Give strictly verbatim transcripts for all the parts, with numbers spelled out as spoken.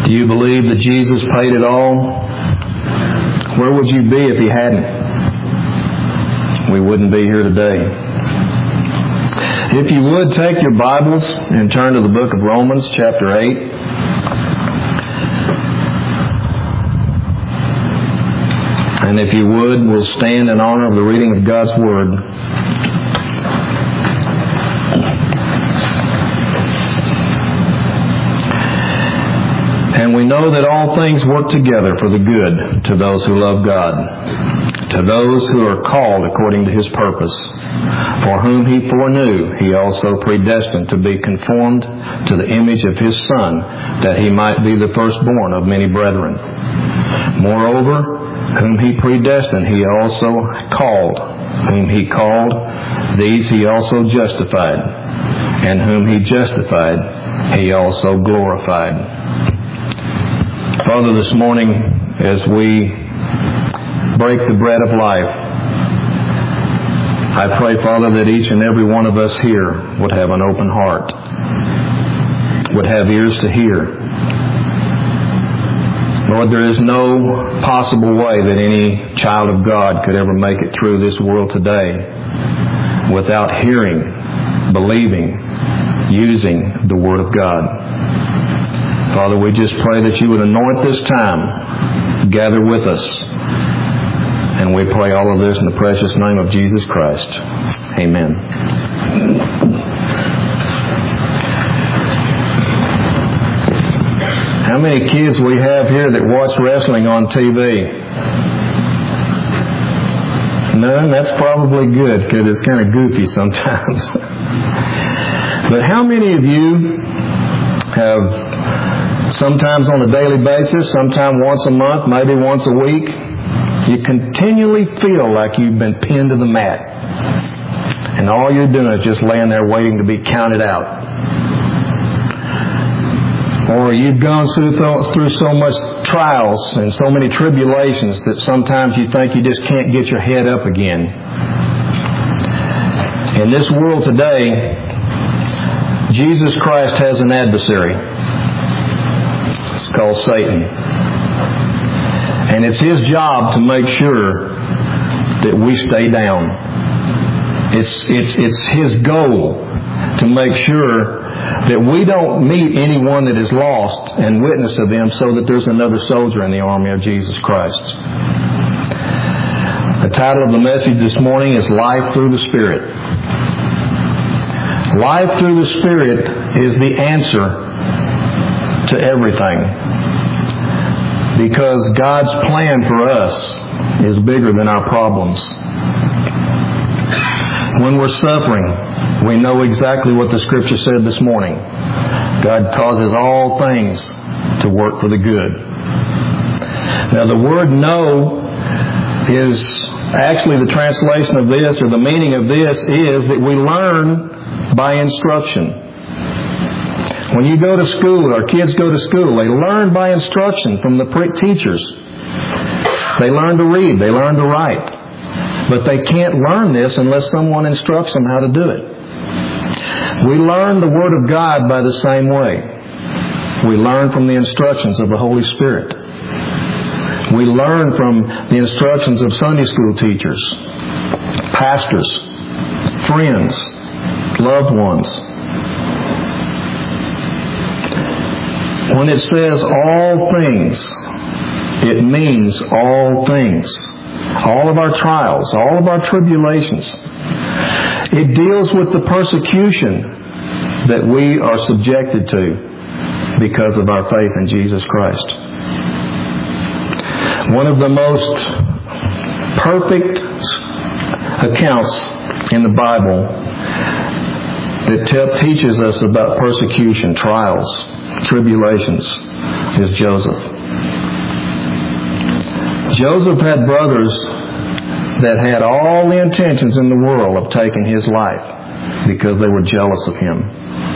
Do you believe that Jesus paid it all? Where would you be if He hadn't? We wouldn't be here today. If you would, take your Bibles and turn to the book of Romans, chapter eight. And if you would, we'll stand in honor of the reading of God's Word. And we know that all things work together for the good to those who love God, to those who are called according to His purpose, for whom He foreknew, He also predestined to be conformed to the image of His Son, that He might be the firstborn of many brethren. Moreover, whom He predestined, He also called. Whom He called, these He also justified. And whom He justified, He also glorified. Father, this morning, as we break the bread of life, I pray, Father, that each and every one of us here would have an open heart, would have ears to hear. Lord, there is no possible way that any child of God could ever make it through this world today without hearing, believing, using the Word of God. Father, we just pray that You would anoint this time, gather with us, and we pray all of this in the precious name of Jesus Christ. Amen. How many kids we have here that watch wrestling on T V? None? That's probably good, because it's kind of goofy sometimes. But how many of you have, sometimes on a daily basis, sometimes once a month, maybe once a week, you continually feel like you've been pinned to the mat, and all you're doing is just laying there waiting to be counted out? Or you've gone through, through so much trials and so many tribulations that sometimes you think you just can't get your head up again. In this world today, Jesus Christ has an adversary. It's called Satan. And it's his job to make sure that we stay down. It's, it's, it's his goal to make sure that we don't meet anyone that is lost and witness to them, so that there's another soldier in the army of Jesus Christ. The title of the message this morning is Life Through the Spirit. Life through the Spirit is the answer to everything, because God's plan for us is bigger than our problems. When we're suffering, we know exactly what the Scripture said this morning. God causes all things to work for the good. Now, the word know is actually the translation of this, or the meaning of this is that we learn by instruction. When you go to school, our kids go to school, they learn by instruction from the teachers. They learn to read, they learn to write. But they can't learn this unless someone instructs them how to do it. We learn the Word of God by the same way. We learn from the instructions of the Holy Spirit. We learn from the instructions of Sunday school teachers, pastors, friends, loved ones. When it says all things, it means all things. All of our trials, all of our tribulations. It deals with the persecution that we are subjected to because of our faith in Jesus Christ. One of the most perfect accounts in the Bible that te- teaches us about persecution, trials, tribulations is Joseph. Joseph had brothers that had all the intentions in the world of taking his life because they were jealous of him.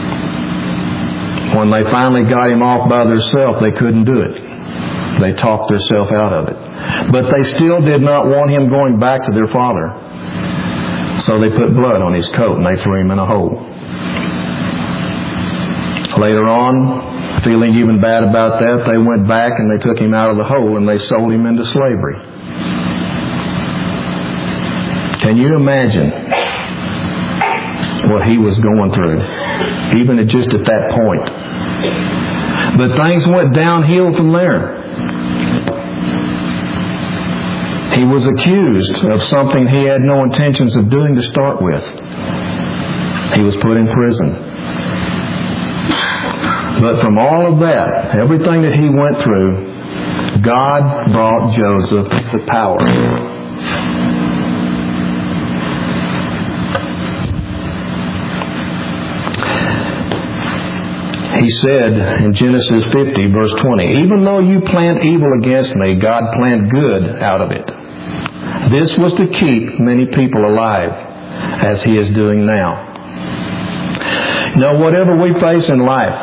When they finally got him off by themselves, they couldn't do it. They talked themselves out of it. But they still did not want him going back to their father. So they put blood on his coat and they threw him in a hole. Later on, Feeling even bad about that, they went back and they took him out of the hole and they sold him into slavery. Can you imagine what he was going through, even at just at that point? But things went downhill from there. He was accused of something he had no intentions of doing to start with. He was put in prison. But from all of that, everything that he went through, God brought Joseph to power. He said in Genesis fifty, verse twenty, "Even though you planned evil against me, God planned good out of it. This was to keep many people alive, as He is doing now." You know, whatever we face in life,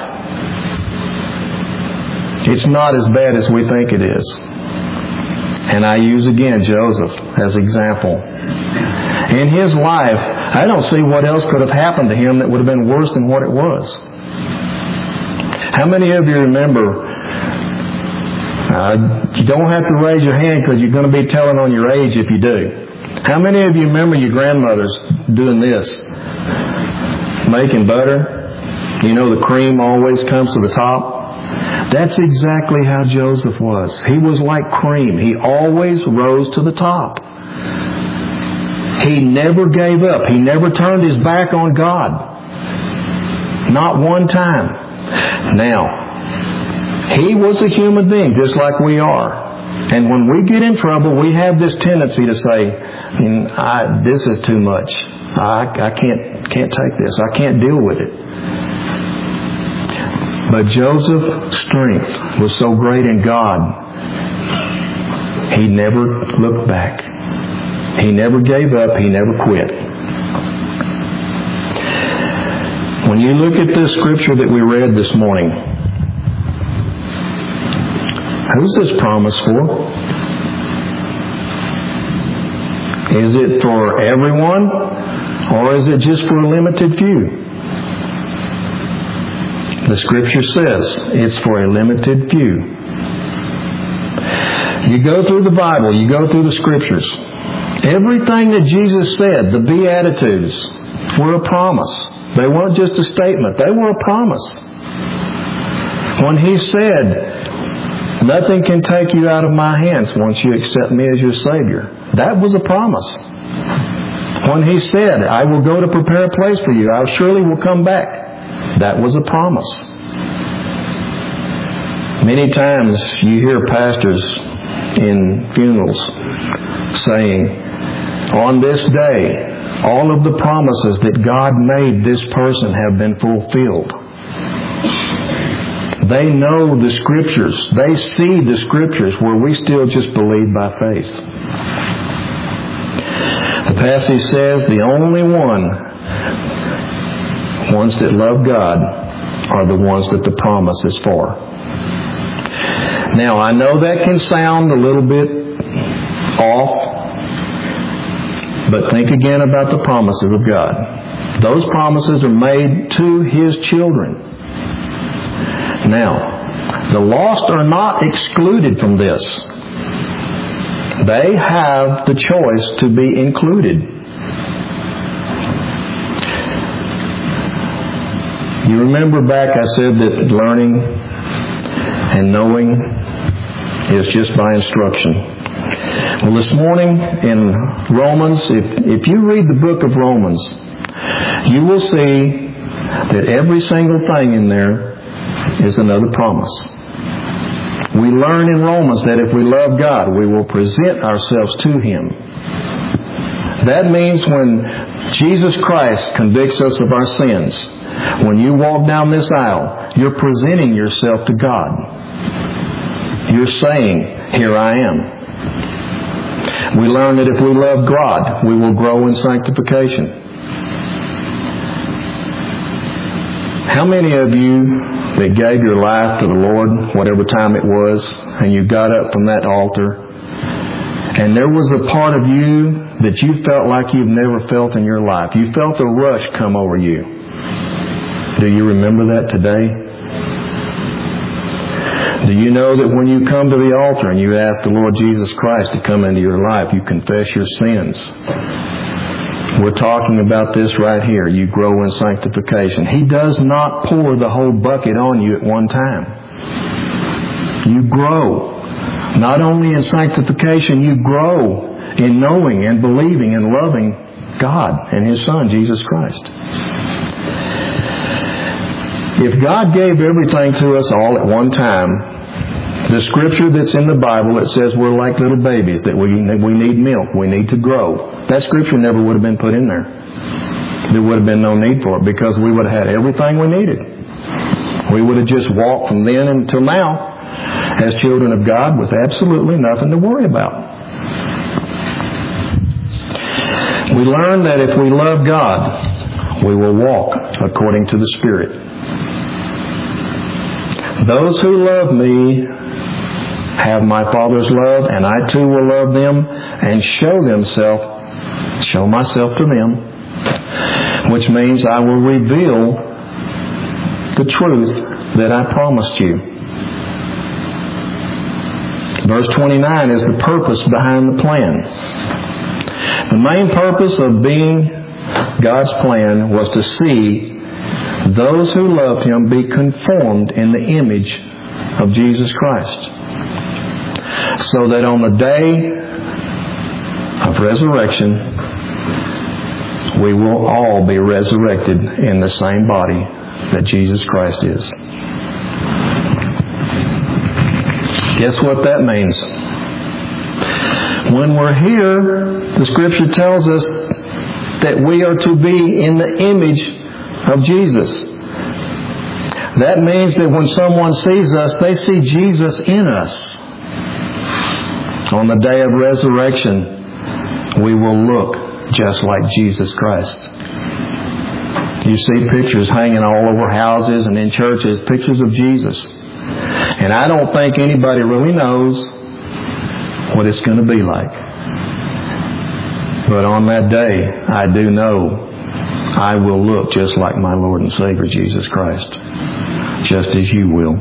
it's not as bad as we think it is. And I use again Joseph as example. In his life, I don't see what else could have happened to him that would have been worse than what it was. How many of you remember, uh, you don't have to raise your hand because you're going to be telling on your age if you do. How many of you remember your grandmothers doing this? Making butter. You know the cream always comes to the top. That's exactly how Joseph was. He was like cream. He always rose to the top. He never gave up. He never turned his back on God. Not one time. Now, he was a human being just like we are. And when we get in trouble, we have this tendency to say, I, this is too much. I, I can't, can't take this. I can't deal with it. But Joseph's strength was so great in God, he never looked back. He never gave up. He never quit. When you look at this scripture that we read this morning, who's this promise for? Is it for everyone, or is it just for a limited few? The scripture says it's for a limited few. You go through the Bible, you go through the scriptures. Everything that Jesus said, the Beatitudes, were a promise. They weren't just a statement. They were a promise. When He said, "Nothing can take you out of my hands once you accept me as your Savior," that was a promise. When He said, "I will go to prepare a place for you. I surely will come back," that was a promise. Many times you hear pastors in funerals saying, "On this day, all of the promises that God made this person have been fulfilled." They know the Scriptures. They see the Scriptures where we still just believe by faith. The passage says the only one, ones that love God, are the ones that the promise is for. Now, I know that can sound a little bit off, but think again about the promises of God. Those promises are made to His children. Now, the lost are not excluded from this. They have the choice to be included. You remember back I said that learning and knowing is just by instruction. Well, this morning in Romans, if, if you read the book of Romans, you will see that every single thing in there is another promise. We learn in Romans that if we love God, we will present ourselves to Him. That means when Jesus Christ convicts us of our sins, when you walk down this aisle, you're presenting yourself to God. You're saying, "Here I am." We learn that if we love God, we will grow in sanctification. How many of you that gave your life to the Lord, whatever time it was, and you got up from that altar, and there was a part of you that you felt like you've never felt in your life? You felt a rush come over you. Do you remember that today? Do you know that when you come to the altar and you ask the Lord Jesus Christ to come into your life, you confess your sins? We're talking about this right here. You grow in sanctification. He does not pour the whole bucket on you at one time. You grow. Not only in sanctification, you grow in knowing and believing and loving God and His Son, Jesus Christ. If God gave everything to us all at one time, the scripture that's in the Bible that says we're like little babies, that we we need milk, we need to grow, that scripture never would have been put in there. There would have been no need for it, because we would have had everything we needed. We would have just walked from then until now as children of God with absolutely nothing to worry about. We learn that if we love God, we will walk according to the Spirit. Those who love me have my Father's love, and I too will love them and show themself, show myself to them, which means I will reveal the truth that I promised you. Verse twenty-nine is the purpose behind the plan. The main purpose of being God's plan was to see those who loved Him be conformed in the image of Jesus Christ, so that on the day of resurrection, we will all be resurrected in the same body that Jesus Christ is. Guess what that means? When we're here, the Scripture tells us that we are to be in the image of Jesus. That means that when someone sees us, they see Jesus in us. On the day of resurrection, we will look just like Jesus Christ. You see pictures hanging all over houses and in churches, pictures of Jesus. And I don't think anybody really knows what it's going to be like. But on that day, I do know I will look just like my Lord and Savior, Jesus Christ. Just as you will.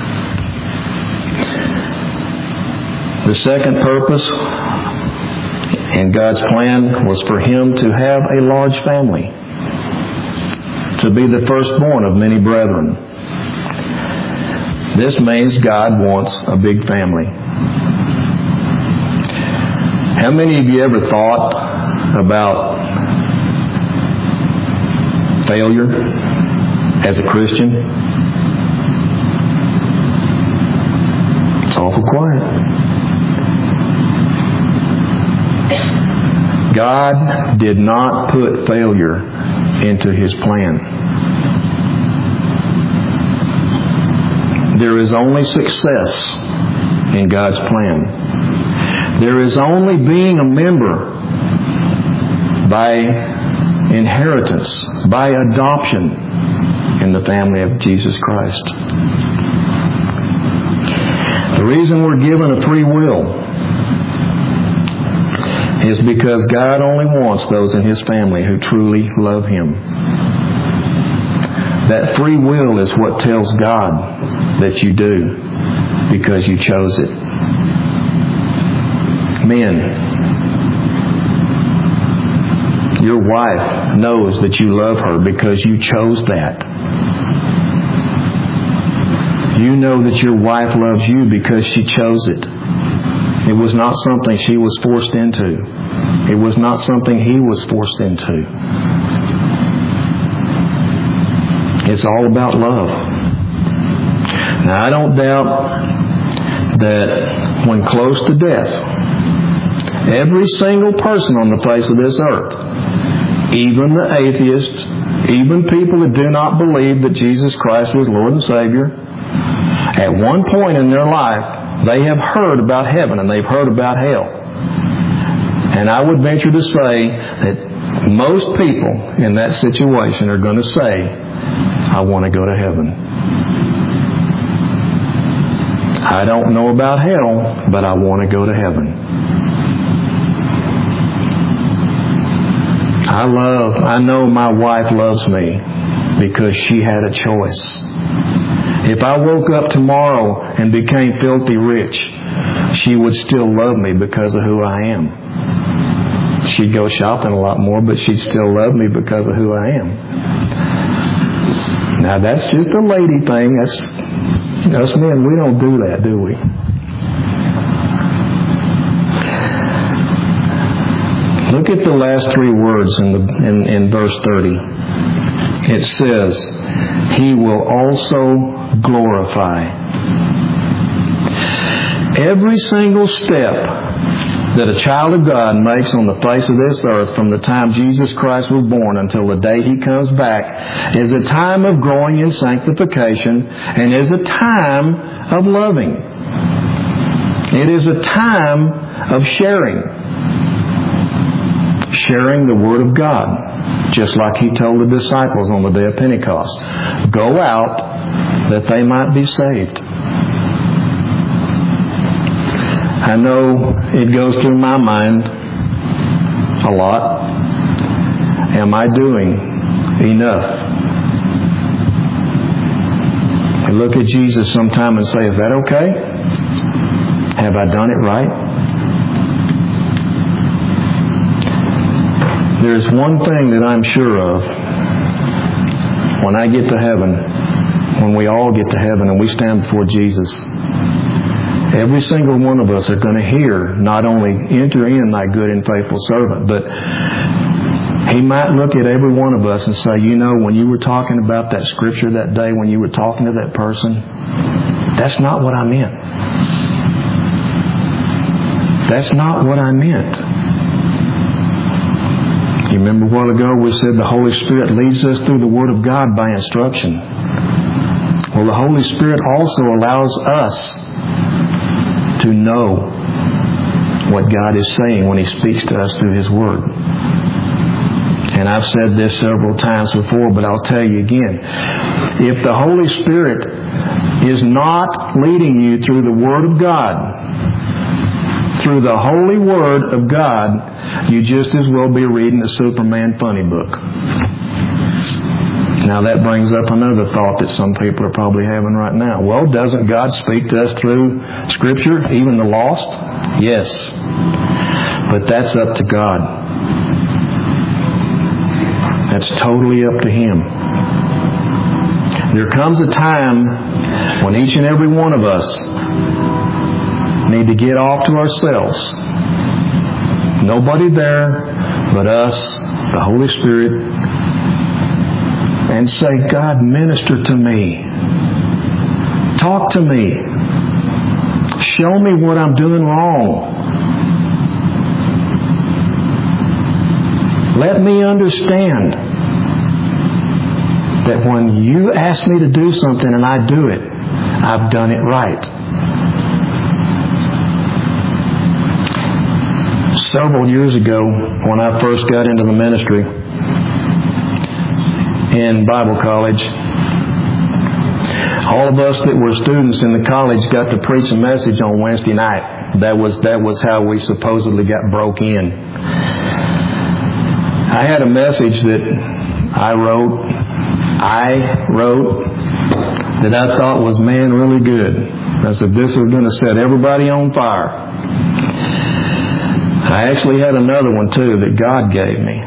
The second purpose in God's plan was for Him to have a large family, to be the firstborn of many brethren. This means God wants a big family. How many of you ever thought about failure as a Christian? It's awful quiet. God did not put failure into His plan. There is only success in God's plan. There is only being a member by inheritance, by adoption in the family of Jesus Christ. The reason we're given a free will is because God only wants those in His family who truly love Him. That free will is what tells God that you do, because you chose it. Men, your wife knows that you love her because you chose that. You know that your wife loves you because she chose it. It was not something she was forced into. It was not something he was forced into. It's all about love. Now, I don't doubt that when close to death, every single person on the face of this earth, even the atheists, even people that do not believe that Jesus Christ is Lord and Savior, at one point in their life, they have heard about heaven and they've heard about hell. And I would venture to say that most people in that situation are going to say, I want to go to heaven. I don't know about hell, but I want to go to heaven. I love, I know my wife loves me because she had a choice. If I woke up tomorrow and became filthy rich, she would still love me because of who I am. She'd go shopping a lot more, but she'd still love me because of who I am. Now that's just a lady thing. That's us men, we don't do that, do we? Look at the last three words in, the, in, in verse thirty. It says, He will also glorify. Every single step that a child of God makes on the face of this earth from the time Jesus Christ was born until the day He comes back is a time of growing in sanctification and is a time of loving. It is a time of sharing. Sharing the Word of God. Just like He told the disciples on the day of Pentecost. Go out that they might be saved. I know it goes through my mind a lot. Am I doing enough? I look at Jesus sometime and say, is that okay? Have I done it right? There's one thing that I'm sure of. When I get to heaven, when we all get to heaven and we stand before Jesus, every single one of us are going to hear, not only enter in thy good and faithful servant, but He might look at every one of us and say, you know, when you were talking about that scripture that day, when you were talking to that person, that's not what I meant. That's not what I meant. You remember a while ago we said the Holy Spirit leads us through the Word of God by instruction. Well, the Holy Spirit also allows us to know what God is saying when He speaks to us through His Word. And I've said this several times before, but I'll tell you again. If the Holy Spirit is not leading you through the Word of God, through the holy Word of God, you just as well be reading the Superman funny book. Now that brings up another thought that some people are probably having right now. Well, doesn't God speak to us through Scripture, even the lost? Yes. But that's up to God. That's totally up to Him. There comes a time when each and every one of us need to get off to ourselves. Nobody there but us, the Holy Spirit, and say, God, minister to me. Talk to me. Show me what I'm doing wrong. Let me understand that when you ask me to do something and I do it, I've done it right. Several years ago, when I first got into the ministry in Bible college, all of us that were students in the college got to preach a message on Wednesday night. That was that was how we supposedly got broke in. I had a message that I wrote, I wrote, that I thought was, man, really good. I said, this is going to set everybody on fire. I actually had another one too that God gave me.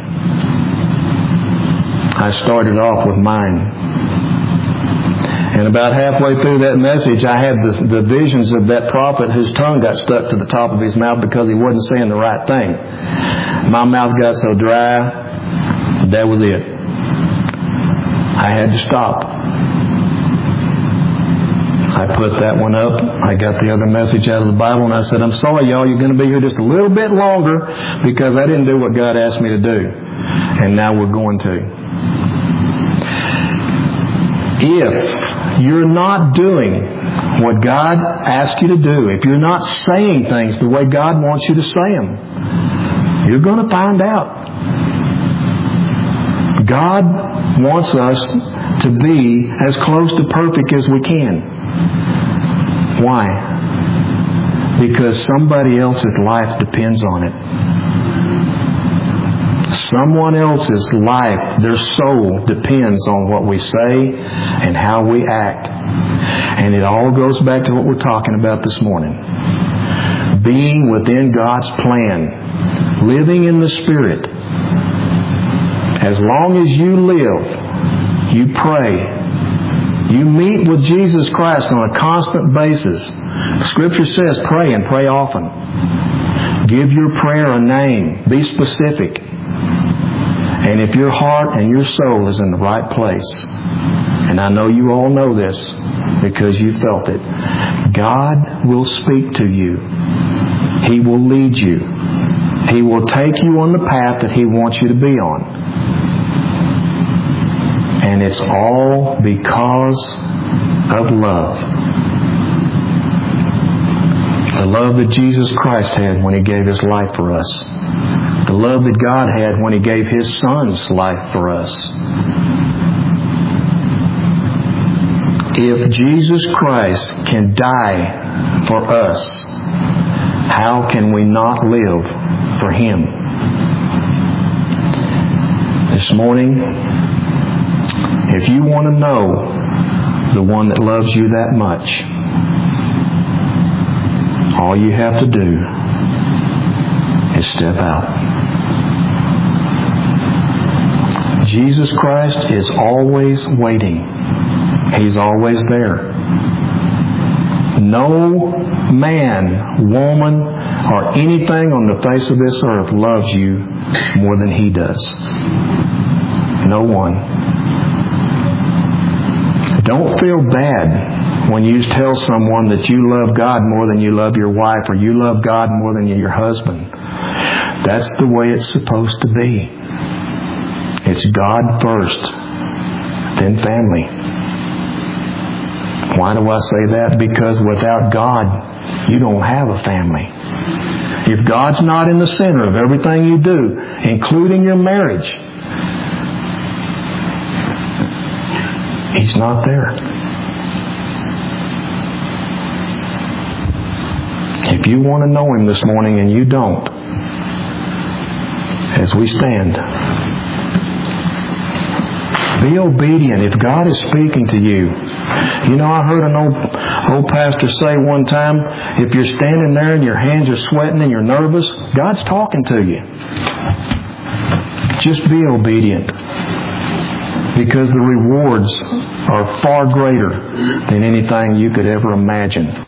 I started off with mine. And about halfway through that message, I had the, the visions of that prophet whose tongue got stuck to the top of his mouth because he wasn't saying the right thing. My mouth got so dry, that was it. I had to stop. I put that one up. I got the other message out of the Bible and I said, I'm sorry y'all, you're going to be here just a little bit longer because I didn't do what God asked me to do. And now we're going to. If you're not doing what God asks you to do, if you're not saying things the way God wants you to say them, you're going to find out. God wants us to be as close to perfect as we can. Why? Because somebody else's life depends on it. Someone else's life, their soul, depends on what we say and how we act. And it all goes back to what we're talking about this morning. Being within God's plan. Living in the Spirit. As long as you live, you pray, you meet with Jesus Christ on a constant basis. Scripture says pray and pray often. Give your prayer a name. Be specific. And if your heart and your soul is in the right place, and I know you all know this because you felt it, God will speak to you. He will lead you. He will take you on the path that He wants you to be on. And it's all because of love. The love that Jesus Christ had when He gave His life for us. The love that God had when He gave His Son's life for us. If Jesus Christ can die for us, how can we not live for Him? This morning, if you want to know the one that loves you that much, all you have to do is step out. Jesus Christ is always waiting. He's always there. No man, woman, or anything on the face of this earth loves you more than He does. No one. Don't feel bad when you tell someone that you love God more than you love your wife, or you love God more than your husband. That's the way it's supposed to be. It's God first, then family. Why do I say that? Because without God, you don't have a family. If God's not in the center of everything you do, including your marriage, He's not there. If you want to know Him this morning and you don't, as we stand, be obedient. If God is speaking to you, you know, I heard an old old pastor say one time, if you're standing there and your hands are sweating and you're nervous, God's talking to you. Just be obedient, because the rewards are far greater than anything you could ever imagine.